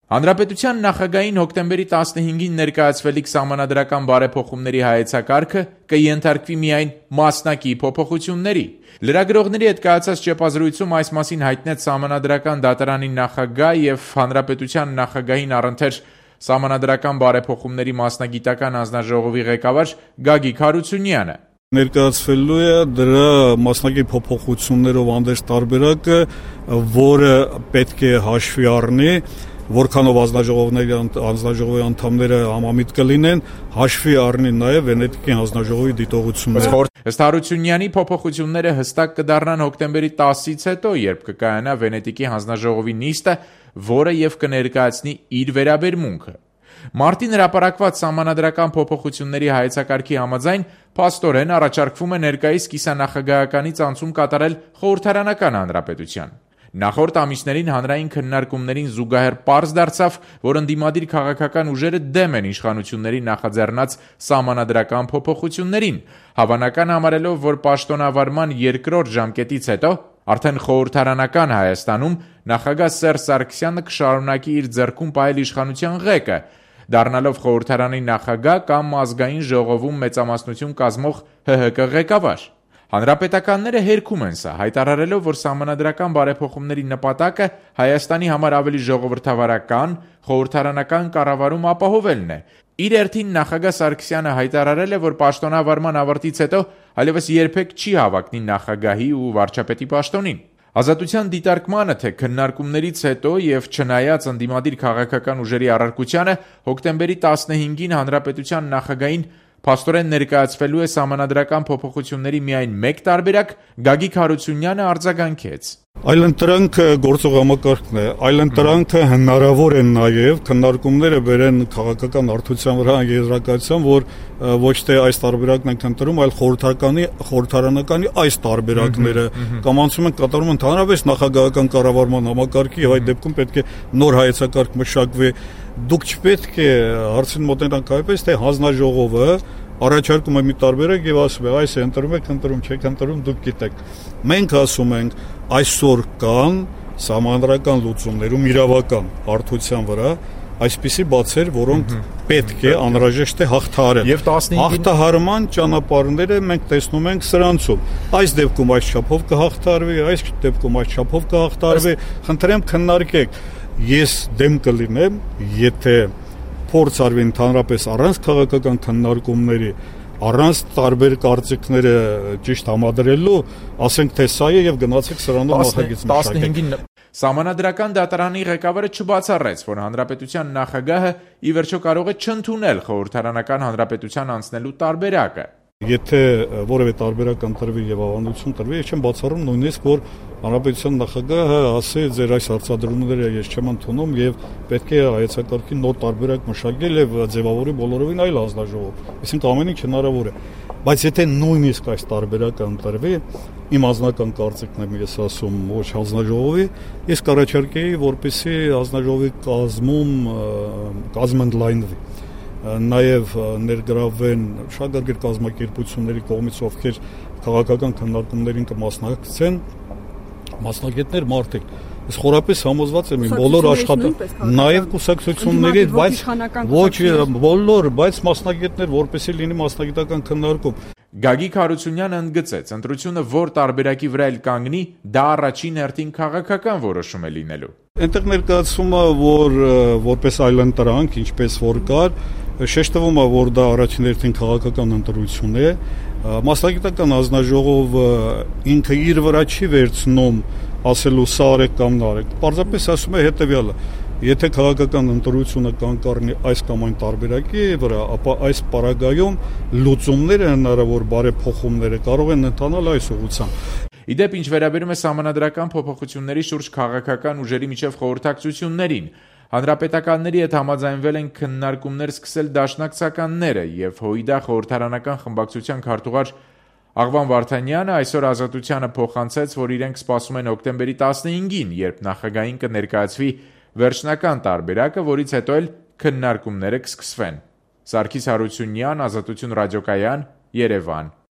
Հանրապետության նախագահին հոկտեմբերի 15-ին ներկայացվելիք սահմանադրական բարեփոխումների հայեցակարգը կենթարկվի միայն մասնակի փոփոխությունների։ Լրագրողների հետ կայացած ճեպազրույցում այս մասին հայտնեց Սահմանադրական դատարանի նախագահ եւ Հանրապետության նախագահին առընթեր Սահմանադրական բարեփոխումների մասնագիտական հանձնաժողովի ղեկավար Գագիկ Հարությունյանը։ Ներկայացվելու է դրա մասնակի փոփոխություններով հանդերձ տարբերակը, որը պետք է հաշվի առնի, որքանով հանձնաժողովի անդամները համամիտ կլինեն, հաշվի առնի նաև Վենետիկի հանձնաժողովի դիտողությունները։ Ըստ Հարությունյանի փոփոխությունները հստակ կդառնան հոկտեմբերի 10-ից հետո, երբ կկայանա Վենետիկի հանձնաժողովի նիստը, որը եւ կներկայացնի իր վերաբերմունքը։ Մարտին հրապարակված սահմանադրական փոփոխությունների հայեցակարգի համաձայն փաստորեն առաջարկվում է ներկայիս կիսանախագահականից անցում կատարել խորհրդարանական հանրապետության։ Նախորդ ամիսներին հանրային քննարկումներին զուգահեռ պարզ դարձավ, որ ընդդիմադիր քաղաքական ուժերը դեմ են իշխանությունների նախաձեռնած սահմանադրական փոփոխություններին, հավանական համարելով, որ պաշտոնավարման երկրորդ ժամկետից հետո արդեն խորհրդարանական Հայաստանում նախագահ Սերժ Սարգսյանը կշարունակի իր ձեռքում պահել իշխանության ղեկը, դառնալով խորհրդարանի նախագահ կամ ազգային ժողովում մեծամասնություն կազմող ՀՀԿ ղեկավար։ Հանրապետականները հերքում են սա, հայտարարելով, որ սահմանադրական բարեփոխումների նպատակը Հայաստանի համար ավելի ժողովրդավարական, խորհրդարանական կառավարում ապահովելն է։ Իր հերթին նախագահ Սարգսյանը հայտարարել է, որ պաշտոնավարման ավարտից հետո այլևս երբեք չի հավակնի նախագահի ու վարչապետի պաշտոնին։ Ազատության դիտարկմանը, թե քննարկումներից հետո եւ չնայած ընդդիմադիր քաղաքական ուժերի առարկությանը, հոկտեմբերի 15-ին հանրապետության նախագահին փաստորեն ներկայացվելու է սահմանադրական փոփոխությունների միայն մեկ տարբերակ, Գագիկ Հարությունյանը արձագանքեց։ Այլընտրանքը գործող համակարգն է, այլընտրանքը հնարավոր է նաև քննարկումները բերեն քաղաքական արդյունության վրա եզրակացության, որ ոչ թե այս տարբերակն ենք ընտրում, այլ խորհրդարանականի այս տարբերակները կամ անցում են կատարում ընդհանրապես նախագահական կառավարման համակարգի եւ այդ դեպքում պետք է նոր հայեցակարգ մշակվի։ Դուք չպետք է հարցին մոտենաք այնպես, թե հանձնաժողովը առաջարկում է մի տարբերակ եւ ասում է այս է ընտրում եք, ընտրում չեք ընտրում, դուք գիտեք։ Մենք ասում ենք այսօր կան սահմանադրական լուծումներում իրավական արդյունության վրա այսպիսի բացեր, որոնք պետք է անհրաժեշտ է հաղթահարել։ Հաղթահարման ճանապարհները մենք տեսնում ենք սրանցում։ Այս դեպքում այս չափով կհաղթահարվի, այս դեպքում այս չափով կհաղթահարվի։ Խնդրեմ քննարկեք։ Ես դեմ կլինեմ, եթե փորձ արվի ընդհանրապես առանց քաղաքական քննարկումների, առանց տարբեր կարծիքները ճիշտ համադրելու, ասենք թե սա է եւ գնացեք սրանով նախագիծ մշակեք։ Սահմանադրական դատարանի ղեկավարը չբացառեց, որ հանրապետության նախագահը ի վերջո կարող է չընդունել խորհրդարանական հանրապետության անցնելու տարբերակը։ Եթե որևէ տարբերակ ընտրվի եւ ավանդություն տրվի, ես չեմ բացառում նույնիսկ, որ հանրապետության նախագահը ասի ձեր այս հարցադրումները ես չեմ ընդունում եւ պետք է հայեցակարգի նոր տարբերակ մշակել եւ ձևավորի բոլորովին այլ հանձնաժողով։ Այսինքն ամեն ինչ հնարավոր է։ Բայց եթե նույնիսկ այս տարբերակը ընտրվի, իմ անձնական կարծիքն եմ ես ասում ոչ հանձնաժողովի, ես կառաջարկեի, որպեսզի հանձնաժողովի կազմը ընդլայնվի։ Նաև ներգրավվեն շահագրգիռ կազմակերպությունների կողմից, ովքեր քաղաքական քննարկումներին կմասնակցեն, մասնագետներ մարդիկ։ Ես խորապես համոզված եմ, բոլոր նաև կուսակցությունների, բայց ոչ բոլոր, բայց մասնագետներ, որպեսզի լինի մասնագիտական քննարկում։ Գագիկ Հարությունյանը ընդգծեց, ընտրությունը որ տարբերակի վրա էլ կանգնի, դա առաջին հերթին քաղաքական որոշում է լինելու։ Այնտեղ ներկայացվում է, որ որպես այլընտրանք, ինչպես որ կար, շեշտվում է, որ դա առաջին հերթին քաղաքական ընտրություն է, մասնագիտական հանձնաժողովը ինքը իր վրա չի վերցնում ասելու սա արեք կամ նա արեք, պարզապես ասում է հետևյալը. եթե քաղաքական ընտրությունը կանգառնի այս կամ այն տարբերակի վրա, ապա այս պարագայում լուծումները հնարավոր բարեփոխումները կարող են ընթանալ այս ուղղությամբ։ Իդեպ ինչ վերաբերում է սահմանադրական փոփոխությունների շուրջ քաղաքական ուժերի միջև խորհրդակցություններին, հանրապետականների հետ համաձայնվել են քննարկումներ սկսել դաշնակցականները եւ ՀՅԴ խորհրդարանական խմբակցության քարտուղար Աղվան Վարդանյանը այսօր Ազատությանը փոխանցեց, որ իրենք սպասում են հոկտեմբերի 15-ին, երբ նախագահին կներկայացվի վերջնական տարբերակը, որից հետո էլ քննարկումները կսկսվեն։ Սարգիս Հարությունյան, Ազատություն ռադիոկայան, Երևան։